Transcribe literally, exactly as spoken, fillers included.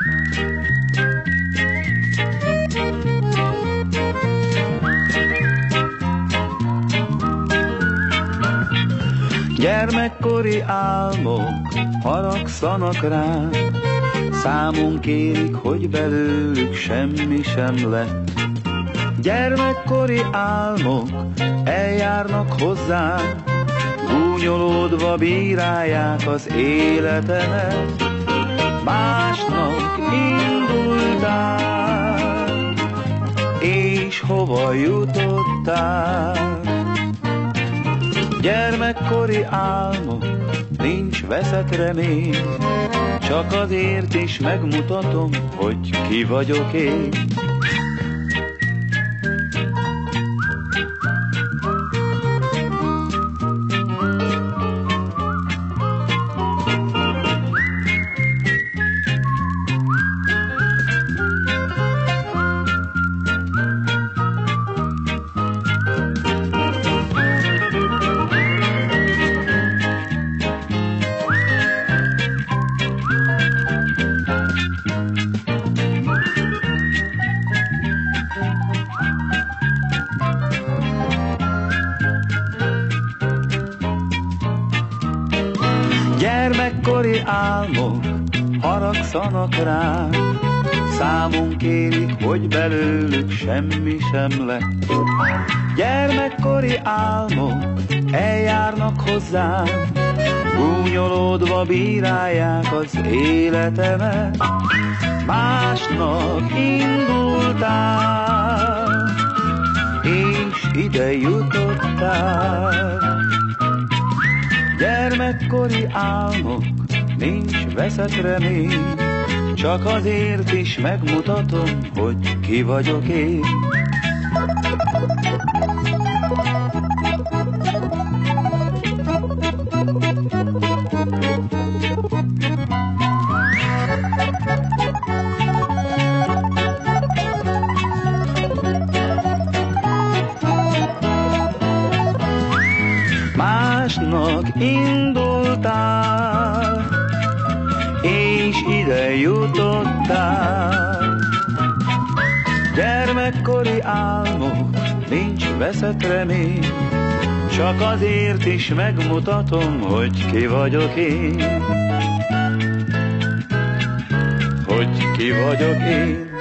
Gyermekkori álmok haragszanak rá, számon kérik, hogy belőlük semmi sem lett. Gyermekkori álmok eljárnak hozzá, gúnyolódva bírálják az életemet. Másnap indultál, és hova jutottál? Gyermekkori álmok, nincs veszett remény, csak azért is megmutatom, hogy ki vagyok én. Gyermekkori álmok haragszanak rá, számon kérik, hogy belőlük semmi sem lett. Gyermekkori álmok eljárnak hozzá, gúnyolódva bírálják az életemet. Másnap indultál, és ide jutottál. Gyermekkori álmok, nincs veszett remény, csak azért is megmutatom, hogy ki vagyok én. Másnak indultál, és ide jutottál. Gyermekkori álmok, nincs veszett remény, csak azért is megmutatom, hogy ki vagyok én. Hogy ki vagyok én.